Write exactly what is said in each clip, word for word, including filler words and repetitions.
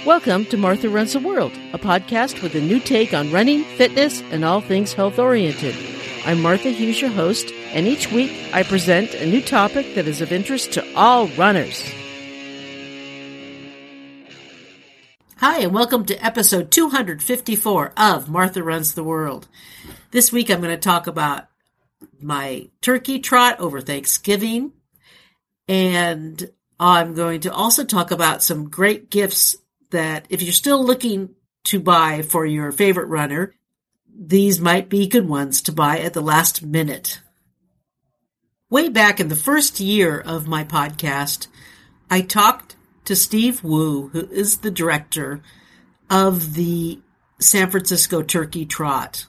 Welcome to Martha Runs the World, a podcast with a new take on running, fitness, and all things health-oriented. I'm Martha Hughes, your host, and each week I present a new topic that is of interest to all runners. Hi, and welcome to episode two hundred fifty-four of Martha Runs the World. This week I'm going to talk about my turkey trot over Thanksgiving, and I'm going to also talk about some great gifts that if you're still looking to buy for your favorite runner, these might be good ones to buy at the last minute. Way back in the first year of my podcast, I talked to Steve Wu, who is the director of the San Francisco Turkey Trot.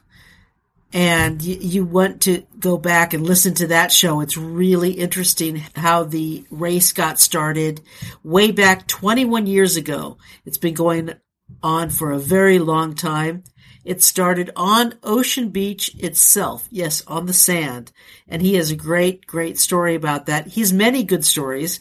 And you, you want to go back and listen to that show. It's really interesting how the race got started way back twenty-one years ago. It's been going on for a very long time. It started on Ocean Beach itself. Yes, on the sand. And he has a great, great story about that. He has many good stories.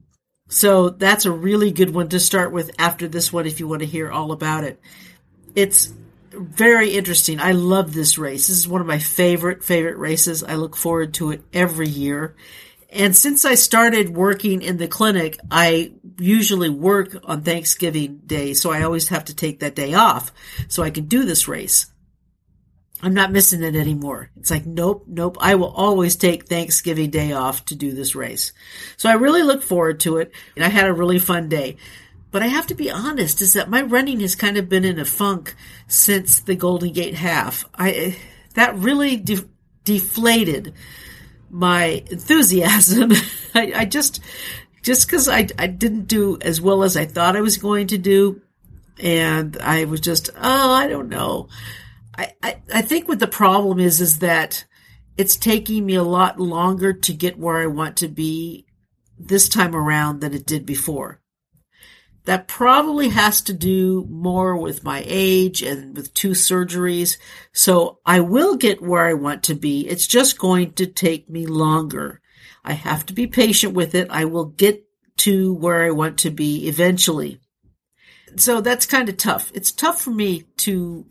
So that's a really good one to start with after this one if you want to hear all about it. It's very interesting. I love this race. This is one of my favorite, favorite races. I look forward to it every year. And since I started working in the clinic, I usually work on Thanksgiving Day, so I always have to take that day off so I can do this race. I'm not missing it anymore. It's like, nope, nope. I will always take Thanksgiving Day off to do this race. So I really look forward to it, and I had a really fun day. But I have to be honest, is that my running has kind of been in a funk since the Golden Gate Half. I that really de- deflated my enthusiasm. I, I just, just because I, I didn't do as well as I thought I was going to do, and I was just, oh, I don't know. I, I, I think what the problem is, is that it's taking me a lot longer to get where I want to be this time around than it did before. That probably has to do more with my age and with two surgeries. So I will get where I want to be. It's just going to take me longer. I have to be patient with it. I will get to where I want to be eventually. So that's kind of tough. It's tough for me to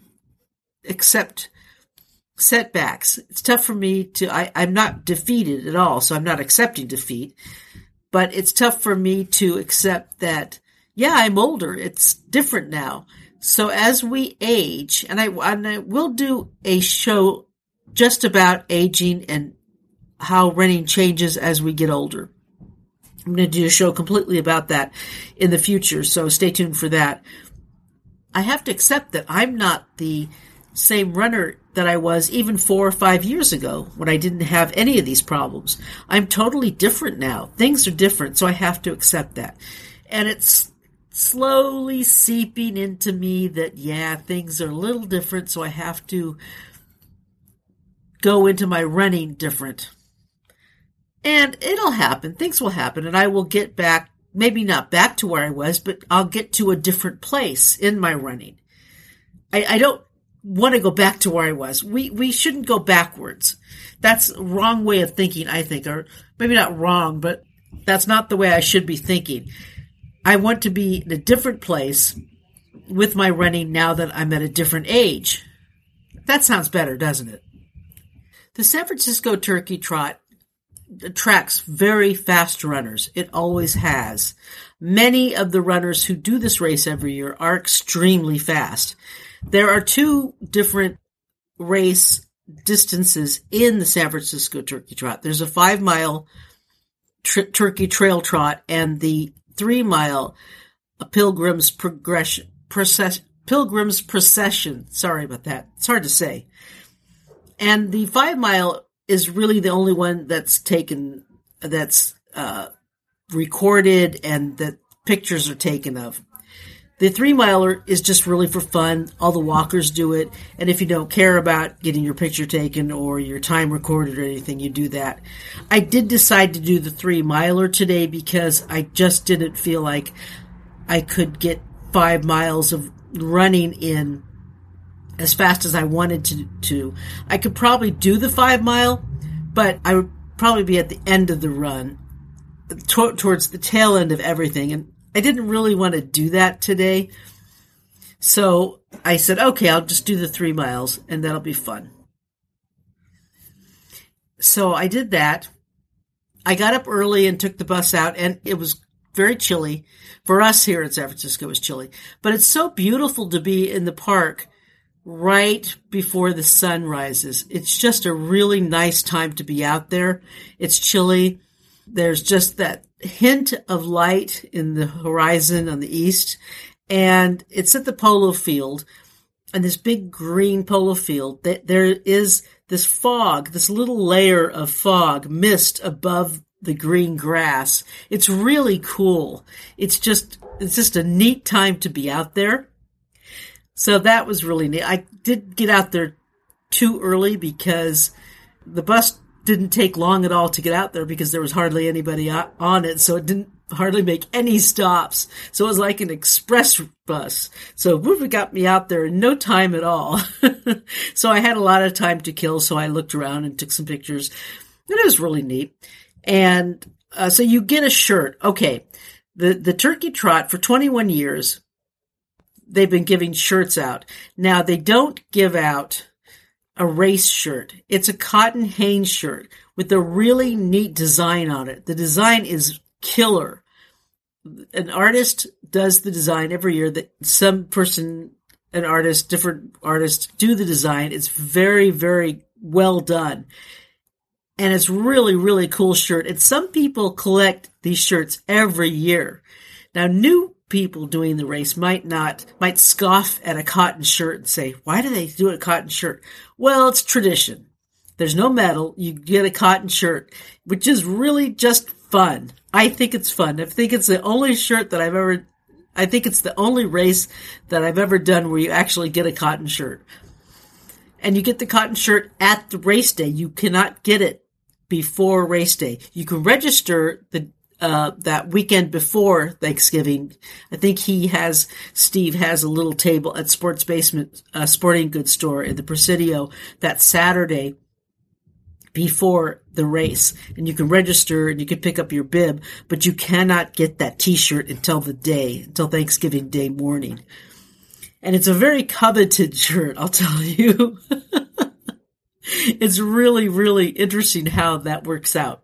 accept setbacks. It's tough for me to, I, I'm not defeated at all. So I'm not accepting defeat, but it's tough for me to accept that yeah, I'm older. It's different now. So as we age, and I, and I will do a show just about aging and how running changes as we get older. I'm going to do a show completely about that in the future, so stay tuned for that. I have to accept that I'm not the same runner that I was even four or five years ago when I didn't have any of these problems. I'm totally different now. Things are different, so I have to accept that. And it's slowly seeping into me that, yeah, things are a little different, so I have to go into my running different. And it'll happen. Things will happen, and I will get back, maybe not back to where I was, but I'll get to a different place in my running. I, I don't want to go back to where I was. We we shouldn't go backwards. That's a wrong way of thinking, I think, or maybe not wrong, but that's not the way I should be thinking. I want to be in a different place with my running now that I'm at a different age. That sounds better, doesn't it? The San Francisco Turkey Trot attracts very fast runners. It always has. Many of the runners who do this race every year are extremely fast. There are two different race distances in the San Francisco Turkey Trot. There's a five-mile tr- Turkey Trail Trot and the three-mile Pilgrim's Progression, process, Pilgrim's Procession. Sorry about that. It's hard to say. And the five-mile is really the only one that's taken, that's uh, recorded and that pictures are taken of. The three-miler is just really for fun. All the walkers do it. And if you don't care about getting your picture taken or your time recorded or anything, you do that. I did decide to do the three-miler today because I just didn't feel like I could get five miles of running in as fast as I wanted to. to. I could probably do the five-mile, but I would probably be at the end of the run, to- towards the tail end of everything. And I didn't really want to do that today. So I said, okay, I'll just do the three miles and that'll be fun. So I did that. I got up early and took the bus out, and it was very chilly. For us here in San Francisco, it was chilly. But it's so beautiful to be in the park right before the sun rises. It's just a really nice time to be out there. It's chilly. There's just that hint of light in the horizon on the east. And it's at the polo field, and this big green polo field. There is this fog, this little layer of fog, mist above the green grass. It's really cool. It's just, it's just a neat time to be out there. So that was really neat. I did get out there too early because the bus didn't take long at all to get out there because there was hardly anybody on it. So it didn't hardly make any stops. So it was like an express bus. So whoop, it got me out there in no time at all. So I had a lot of time to kill. So I looked around and took some pictures. And it was really neat. And uh, so you get a shirt. Okay. The, the Turkey Trot for twenty-one years, they've been giving shirts out. Now they don't give out a race shirt. It's a cotton Hanes shirt with a really neat design on it. The design is killer. An artist does the design every year. That some person, an artist, different artists do the design. It's very, very well done. And it's really, really cool shirt. And some people collect these shirts every year. Now, new people doing the race might not, might scoff at a cotton shirt and say, why do they do a cotton shirt? Well, it's tradition. There's no medal. You get a cotton shirt, which is really just fun. I think it's fun. I think it's the only shirt that I've ever, I think it's the only race that I've ever done where you actually get a cotton shirt. And you get the cotton shirt at the race day. You cannot get it before race day. You can register the uh that weekend before Thanksgiving. I think he has, Steve has a little table at Sports Basement uh, Sporting Goods store in the Presidio that Saturday before the race. And you can register and you can pick up your bib, but you cannot get that t-shirt until the day, until Thanksgiving Day morning. And it's a very coveted shirt, I'll tell you. It's really, really interesting how that works out.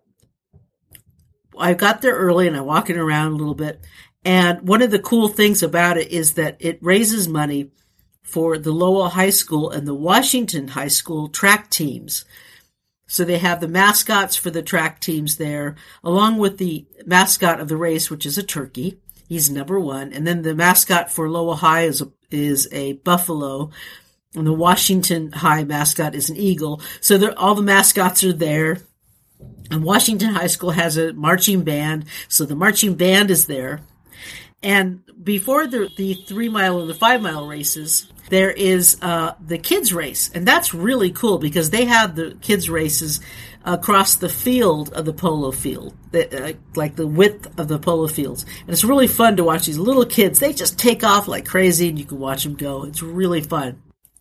I got there early and I'm walking around a little bit. And one of the cool things about it is that it raises money for the Lowell High School and the Washington High School track teams. So they have the mascots for the track teams there, along with the mascot of the race, which is a turkey. He's number one. And then the mascot for Lowell High is a, is a buffalo. And the Washington High mascot is an eagle. So all the mascots are there. And Washington High School has a marching band. So the marching band is there. And before the, the three mile and the five mile races, there is uh, the kids race. And that's really cool because they have the kids races across the field of the polo field, the, uh, like the width of the polo fields. And it's really fun to watch these little kids. They just take off like crazy and you can watch them go. It's really fun.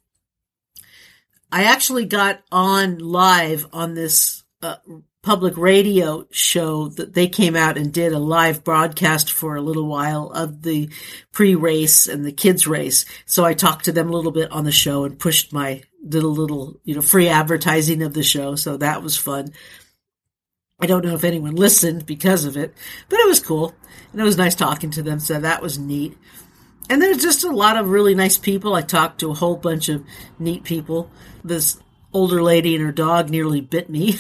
I actually got on live on this uh, public radio show that they came out and did a live broadcast for a little while of the pre-race and the kids race. So I talked to them a little bit on the show and pushed my little, little, you know, free advertising of the show. So that was fun. I don't know if anyone listened because of it, but it was cool. And it was nice talking to them. So that was neat. And there's just a lot of really nice people. I talked to a whole bunch of neat people. This older lady and her dog nearly bit me.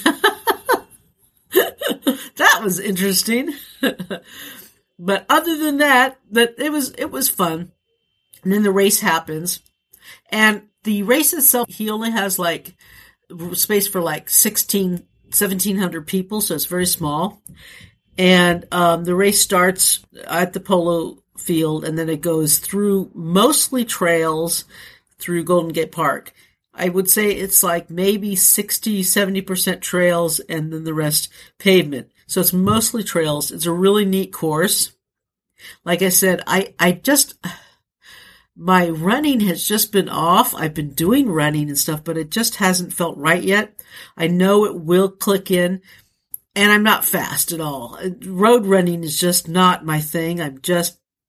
That was interesting. But other than that, that it was it was fun. And then the race happens. And the race itself, he only has like space for like sixteen, seventeen hundred people, so it's very small. And um, the race starts at the polo field, and then it goes through mostly trails through Golden Gate Park. I would say it's like maybe sixty, seventy percent trails and then the rest pavement. So it's mostly trails. It's a really neat course. Like I said, I, I just, my running has just been off. I've been doing running and stuff, but it just hasn't felt right yet. I know it will click in. And I'm not fast at all. Road running is just not my thing. I'm just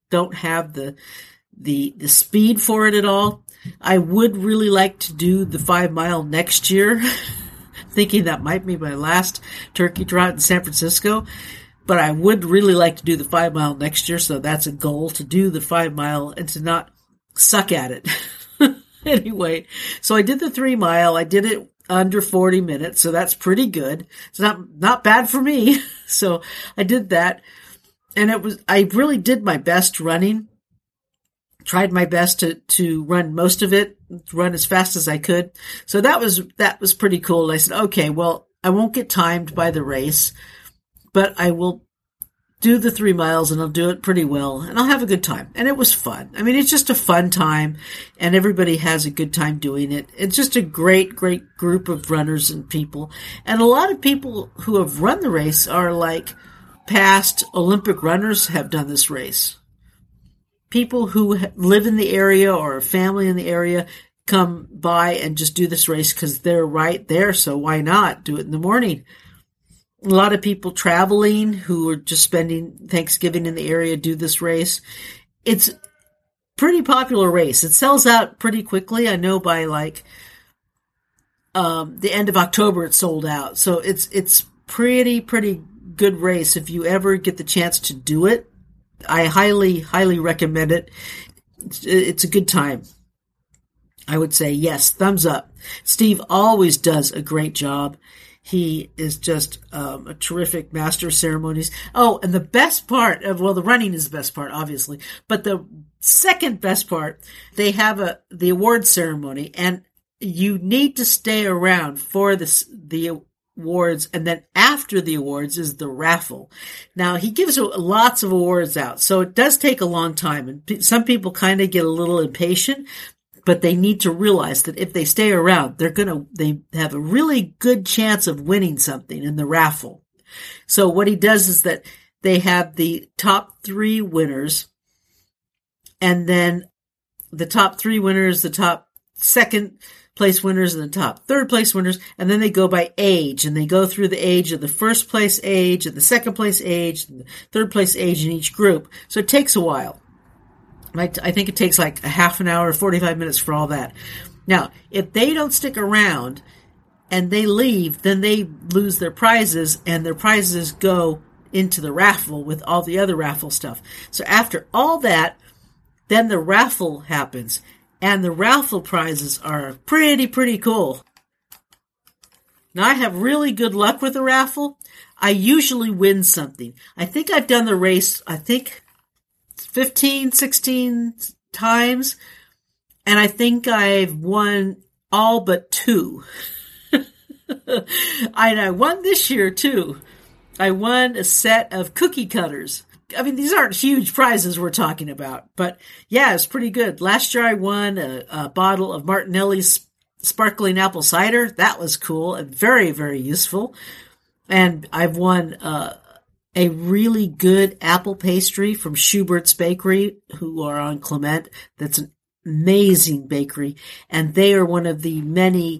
don't have the the the speed for it at all. I would really like to do the five mile next year, thinking that might be my last turkey trot in San Francisco. But I would really like to do the five mile next year, so that's a goal, to do the five mile and to not suck at it. Anyway, so I did the three mile. I did it under forty minutes, so that's pretty good. It's not not bad for me. So I did that, and it was I really did my best running. Tried my best to to run most of it, run as fast as I could. So that was that was pretty cool. I said, okay, well, I won't get timed by the race, but I will do the three miles and I'll do it pretty well and I'll have a good time. And it was fun. I mean, it's just a fun time and everybody has a good time doing it. It's just a great, great group of runners and people. And a lot of people who have run the race are like past Olympic runners have done this race. People who live in the area or a family in the area come by and just do this race because they're right there. So why not do it in the morning? A lot of people traveling who are just spending Thanksgiving in the area do this race. It's a pretty popular race. It sells out pretty quickly. I know by like um, the end of October it's sold out. So it's it's pretty, pretty good race if you ever get the chance to do it. I highly, highly recommend it. It's, it's a good time. I would say yes, thumbs up. Steve always does a great job. He is just um, a terrific master of ceremonies. Oh, and the best part of, well, the running is the best part, obviously, but the second best part, they have a the award ceremony, and you need to stay around for this, the awards, and then after the awards is the raffle. Now, he gives lots of awards out, so it does take a long time, and some people kind of get a little impatient, but they need to realize that if they stay around, they're going to, they have a really good chance of winning something in the raffle. So what he does is that they have the top three winners, and then the top three winners, the top second place winners, and the top third place winners, and then they go by age, and they go through the age of the first place age, and the second place age, and the third place age in each group. So it takes a while. I think it takes like a half an hour, forty-five minutes for all that. Now, if they don't stick around and they leave, then they lose their prizes, and their prizes go into the raffle with all the other raffle stuff. So after all that, then the raffle happens, and the raffle prizes are pretty, pretty cool. Now, I have really good luck with the raffle. I usually win something. I think I've done the race, I think, fifteen, sixteen times, and I think I've won all but two. And I won this year, too. I won a set of cookie cutters. I mean, these aren't huge prizes we're talking about, but yeah, it's pretty good. Last year I won a, a bottle of Martinelli's sparkling apple cider. That was cool and very, very useful. And I've won uh a really good apple pastry from Schubert's Bakery, who are on Clement. That's an amazing bakery. And they are one of the many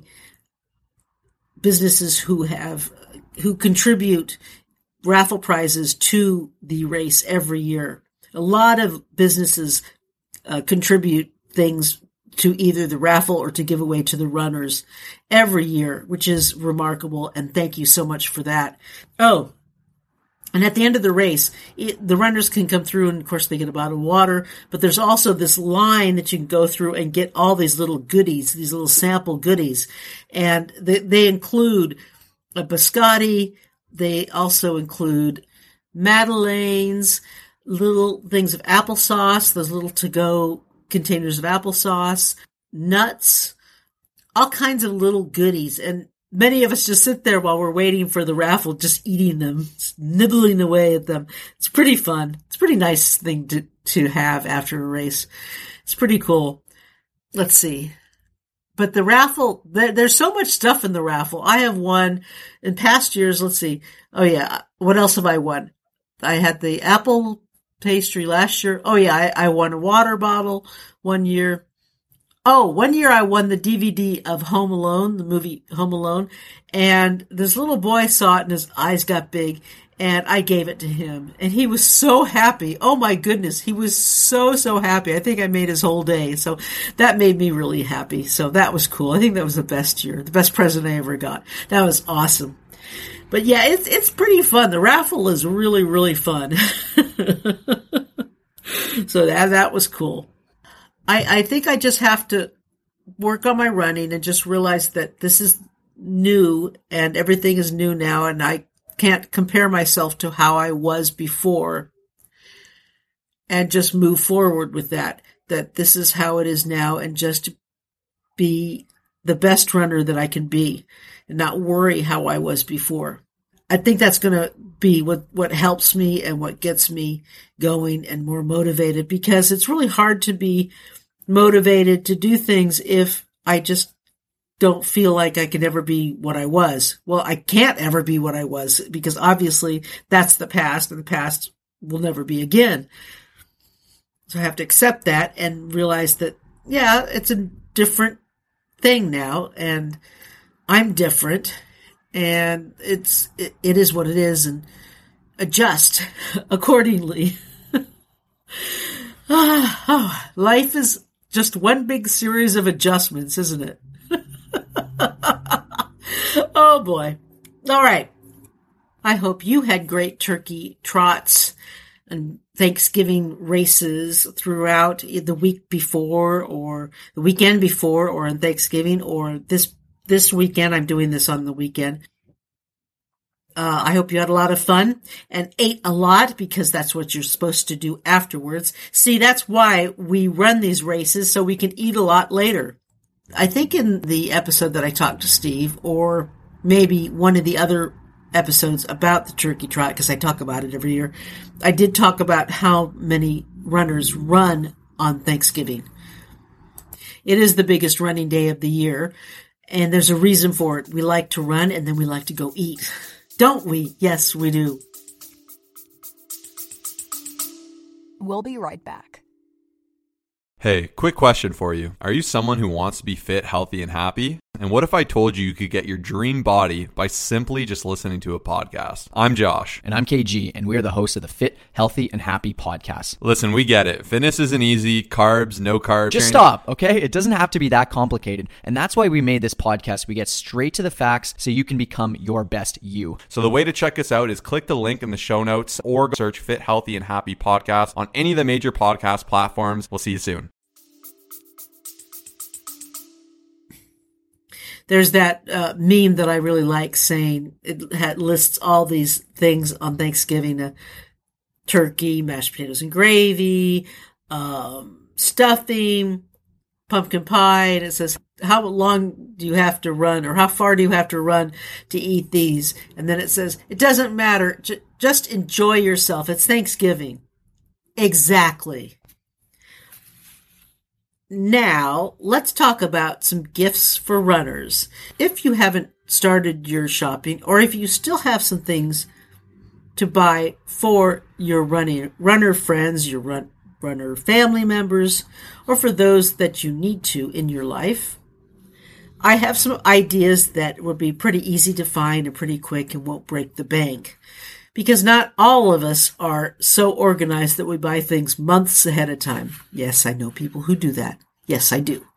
businesses who have, who contribute raffle prizes to the race every year. A lot of businesses uh, contribute things to either the raffle or to give away to the runners every year, which is remarkable. And thank you so much for that. Oh, and at the end of the race, it, the runners can come through, and of course they get a bottle of water, but there's also this line that you can go through and get all these little goodies, these little sample goodies. And they, they include a biscotti. They also include madeleines, little things of applesauce, those little to-go containers of applesauce, nuts, all kinds of little goodies. And many of us just sit there while we're waiting for the raffle, just eating them, just nibbling away at them. It's pretty fun. It's a pretty nice thing to, to have after a race. It's pretty cool. Let's see. But the raffle, there, there's so much stuff in the raffle. I have won in past years. Let's see. Oh yeah. What else have I won? I had the apple pastry last year. Oh yeah. I, I won a water bottle one year. Oh, one year I won the D V D of Home Alone, the movie Home Alone, and this little boy saw it and his eyes got big, and I gave it to him, and he was so happy. Oh my goodness, he was so, so happy. I think I made his whole day, so that made me really happy. So that was cool. I think that was the best year, the best present I ever got. That was awesome. But yeah, it's it's pretty fun. The raffle is really, really fun. So that, that was cool. I, I think I just have to work on my running and just realize that this is new and everything is new now, and I can't compare myself to how I was before, and just move forward with that, that this is how it is now, and just be the best runner that I can be and not worry how I was before. I think that's going to be what, what helps me and what gets me going and more motivated, because it's really hard to be motivated to do things if I just don't feel like I can ever be what I was. Well, I can't ever be what I was, because obviously that's the past, and the past will never be again. So I have to accept that and realize that, yeah, it's a different thing now, and I'm different, and it's it, it is what it is, and adjust accordingly. Oh, life is just one big series of adjustments, isn't it? Oh boy. All right. I hope you had great turkey trots and Thanksgiving races throughout the week before, or the weekend before, or on Thanksgiving, or this this weekend. I'm doing this on the weekend. Uh, I hope you had a lot of fun and ate a lot, because that's what you're supposed to do afterwards. See, that's why we run these races, so we can eat a lot later. I think in the episode that I talked to Steve, or maybe one of the other episodes about the turkey trot, because I talk about it every year, I did talk about how many runners run on Thanksgiving. It is the biggest running day of the year, and there's a reason for it. We like to run, and then we like to go eat. Don't we? Yes, we do. We'll be right back. Hey, quick question for you. Are you someone who wants to be fit, healthy, and happy? And what if I told you you could get your dream body by simply just listening to a podcast? I'm Josh. And I'm K G, and we're the hosts of the Fit, Healthy, and Happy podcast. Listen, we get it. Fitness isn't easy. Carbs, no carbs. Just stop, okay? It doesn't have to be that complicated. And that's why we made this podcast. We get straight to the facts so you can become your best you. So the way to check us out is click the link in the show notes, or search Fit, Healthy, and Happy podcast on any of the major podcast platforms. We'll see you soon. There's that uh, meme that I really like, saying it had, lists all these things on Thanksgiving: uh, turkey, mashed potatoes and gravy, um, stuffing, pumpkin pie, and it says, how long do you have to run, or how far do you have to run to eat these? And then it says, it doesn't matter, J- just enjoy yourself. It's Thanksgiving. Exactly. Now, let's talk about some gifts for runners. If you haven't started your shopping, or if you still have some things to buy for your running runner friends, your run, runner family members, or for those that you need to in your life, I have some ideas that will be pretty easy to find and pretty quick and won't break the bank. Because not all of us are so organized that we buy things months ahead of time. Yes, I know people who do that. Yes, I do.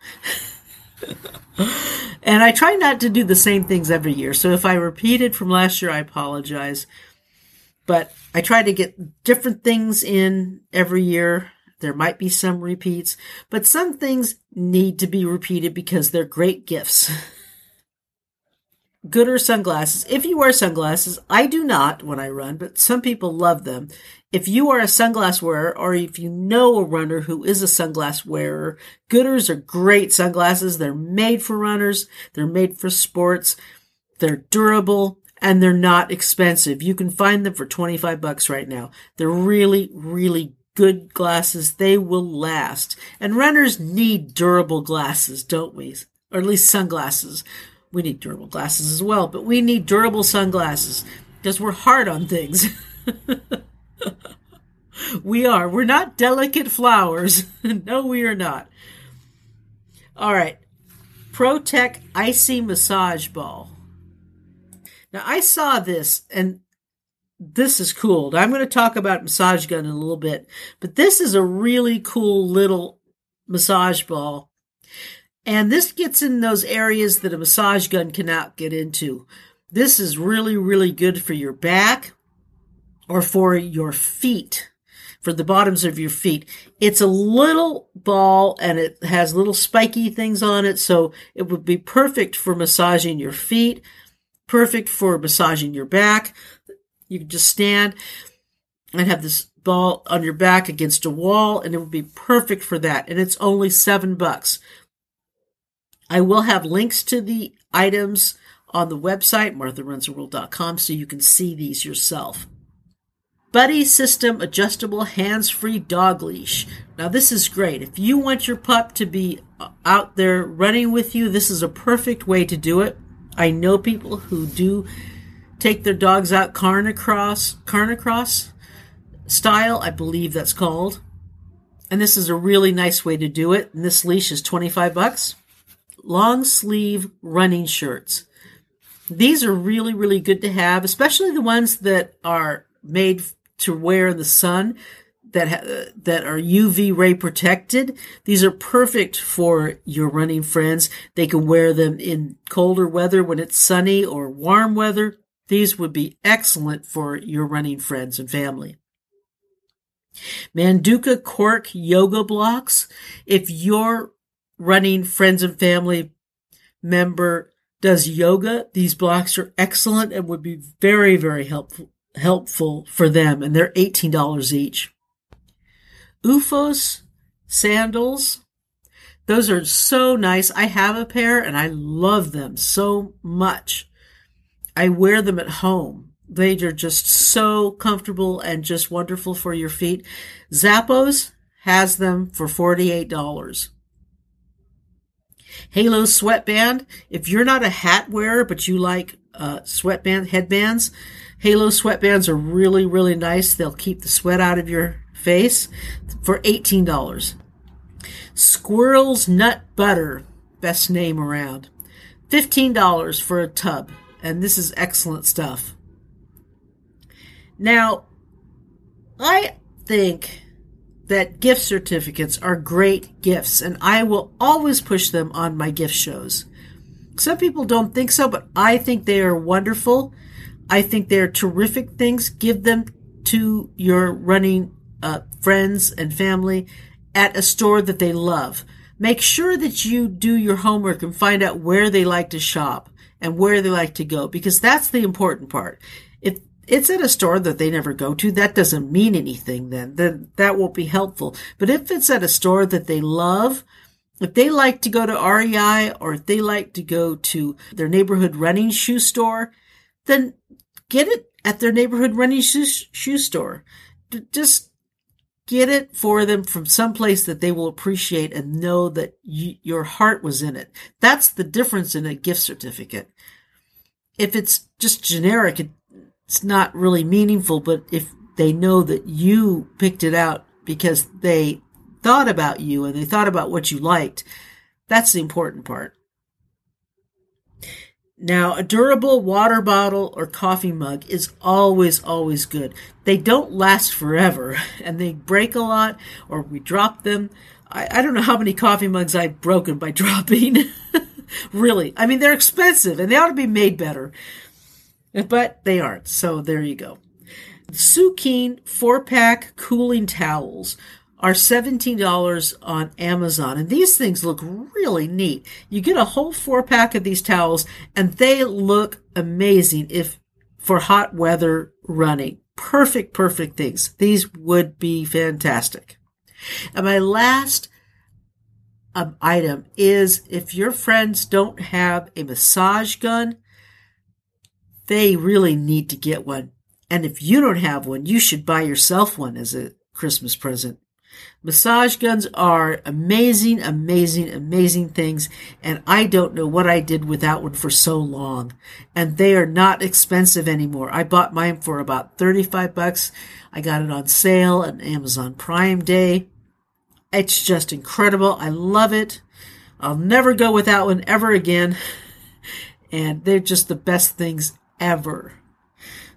And I try not to do the same things every year. So if I repeated from last year, I apologize. But I try to get different things in every year. There might be some repeats, but some things need to be repeated because they're great gifts. Goodr sunglasses. If you wear sunglasses, I do not when I run, but some people love them. If you are a sunglass wearer, or if you know a runner who is a sunglass wearer, Goodrs are great sunglasses. They're made for runners. They're made for sports. They're durable, and they're not expensive. You can find them for twenty-five bucks right now. They're really, really good glasses. They will last. And runners need durable glasses, don't we? Or at least sunglasses. We need durable glasses as well, but we need durable sunglasses because we're hard on things. We are. We're not delicate flowers. No, we are not. All right. ProTech Icy Massage Ball. Now, I saw this, and this is cool. I'm going to talk about massage gun in a little bit, but this is a really cool little massage ball. And this gets in those areas that a massage gun cannot get into. This is really, really good for your back or for your feet, for the bottoms of your feet. It's a little ball and it has little spiky things on it, so it would be perfect for massaging your feet, perfect for massaging your back. You can just stand and have this ball on your back against a wall, and it would be perfect for that. And it's only seven bucks. I will have links to the items on the website, martha runs the world dot com, so you can see these yourself. Buddy System Adjustable Hands-Free Dog Leash. Now this is great. If you want your pup to be out there running with you, this is a perfect way to do it. I know people who do take their dogs out carnicross, carnicross style, I believe that's called. And this is a really nice way to do it. And this leash is twenty-five bucks. Long sleeve running shirts. These are really, really good to have, especially the ones that are made to wear in the sun, that ha- that are U V ray protected. These are perfect for your running friends. They can wear them in colder weather when it's sunny or warm weather. These would be excellent for your running friends and family. Manduka Cork Yoga Blocks. If your running friends and family member does yoga, these blocks are excellent and would be very, very helpful helpful for them, and they're eighteen dollars each. OOFOS sandals. Those are so nice. I have a pair and I love them so much. I wear them at home. They are just so comfortable and just wonderful for your feet. Zappos has them for forty-eight dollars. Halo Sweatband. If you're not a hat wearer, but you like uh, sweatband headbands, Halo Sweatbands are really, really nice. They'll keep the sweat out of your face for eighteen dollars. Squirrel's Nut Butter. Best name around. fifteen dollars for a tub. And this is excellent stuff. Now, I think that gift certificates are great gifts, and I will always push them on my gift shows. Some people don't think so, but I think they are wonderful. I think they're terrific things. Give them to your running uh, friends and family at a store that they love. Make sure that you do your homework and find out where they like to shop and where they like to go, because that's the important part. If it's at a store that they never go to, that doesn't mean anything then. Then that won't be helpful. But if it's at a store that they love, if they like to go to R E I or if they like to go to their neighborhood running shoe store, then get it at their neighborhood running shoe, shoe store. Just get it for them from someplace that they will appreciate and know that you, your heart was in it. That's the difference in a gift certificate. If it's just generic, it, it's not really meaningful, but if they know that you picked it out because they thought about you and they thought about what you liked, that's the important part. Now, a durable water bottle or coffee mug is always, always good. They don't last forever, and they break a lot, or we drop them. I, I don't know how many coffee mugs I've broken by dropping. Really. I mean, they're expensive, and they ought to be made better. But they aren't, so there you go. Sukin four-pack cooling towels are seventeen dollars on Amazon. And these things look really neat. You get a whole four pack of these towels and they look amazing if for hot weather running. Perfect, perfect things. These would be fantastic. And my last um, item is if your friends don't have a massage gun, they really need to get one. And if you don't have one, you should buy yourself one as a Christmas present. Massage guns are amazing, amazing, amazing things, and I don't know what I did without one for so long. And they are not expensive anymore. I bought mine for about thirty-five bucks. I got it on sale on Amazon Prime Day. It's just incredible. I love it. I'll never go without one ever again. And they're just the best things ever.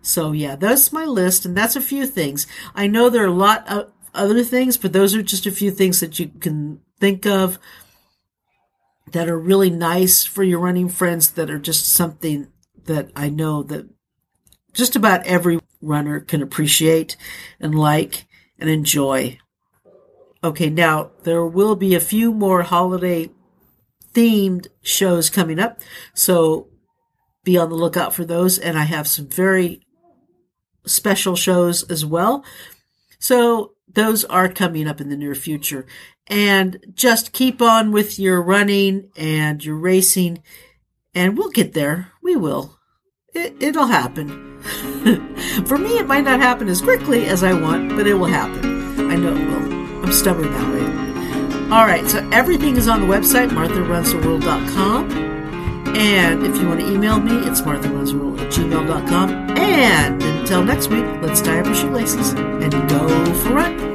So yeah, that's my list, and that's a few things. I know there are a lot of other things, but those are just a few things that you can think of that are really nice for your running friends, that are just something that I know that just about every runner can appreciate and like and enjoy. Okay, now there will be a few more holiday themed shows coming up, so be on the lookout for those, and I have some very special shows as well. So those are coming up in the near future. And just keep on with your running and your racing, and we'll get there. We will. It, it'll happen. For me, it might not happen as quickly as I want, but it will happen. I know it will. I'm stubborn that way. All right, so everything is on the website, martha runs the world dot com. And if you want to email me, it's martha runs the world at gmail dot com. And until next week, let's tie up our shoelaces and go for a run.